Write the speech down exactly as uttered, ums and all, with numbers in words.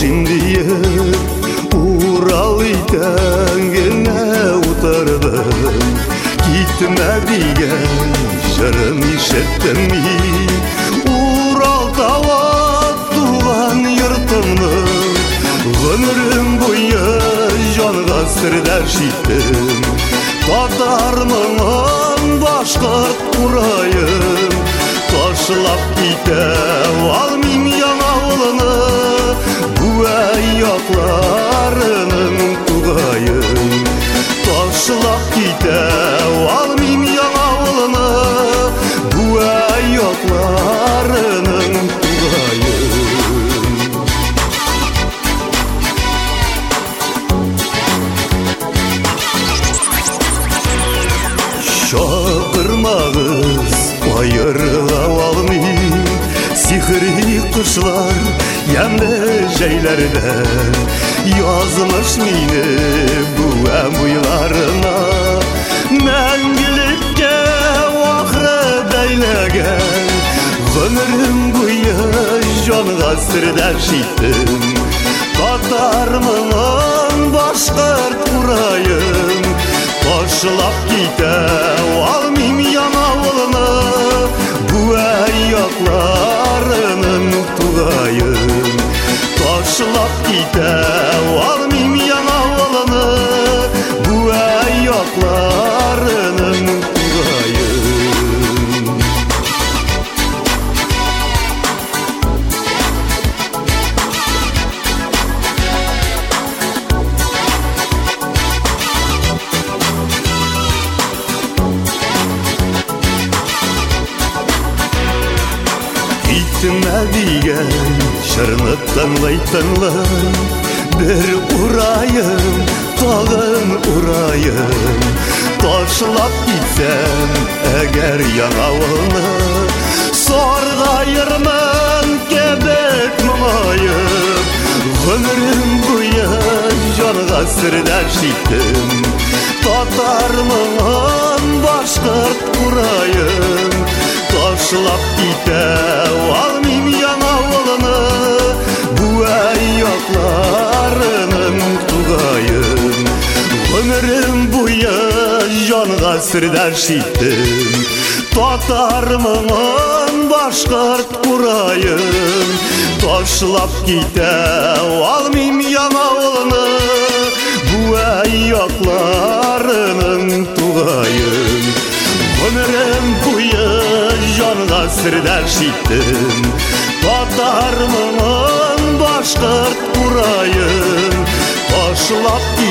шиндие Урал итәңгенә утырдым Китмә дигән җырын ишеттем мин Урал тауы туган йортымны Гомерем буе җанга сердәш иттем Татармын башкорт урайым Ташлап китә алмыйм яңа авылны Бүә якларының тугайым Ташлап китә алмыйм яңа авылны Бүә якларының тугайым Шақырмағыз айырыла алмыйм Сихри кышлар ямлы жәйләрдә Язмыш мине бүәм буйларына Мәңгелеккә ахры бәйләгән Гомерем буе җанга сердәш иттем Татармын башкорт урайым Ташлап китә алмыйм яңа авылны Бүә якларының тугайым Ташлап китә алмыйм яңа авылны Бүә якларының тугайым Китмә дигән җырны тыңлай-тыңлай Бер урайым, тагын урайым Ташлап китсәм әгәр яңа авылны Саргайырмын кебек моңаеп Гомерем буе җанга сердәш иттем Татармын башкорт урайым Ташлап китә алмыйм яңа авылны Бүә якларының тугайым Гомерем буе җанга сердәш иттем Татармын башкорт урайым Ташлап китә алмыйм яңа авылны Бүә якларының тугайым Гомерем буе җанга сердәш иттем Татармын башкорт урайым Ташлап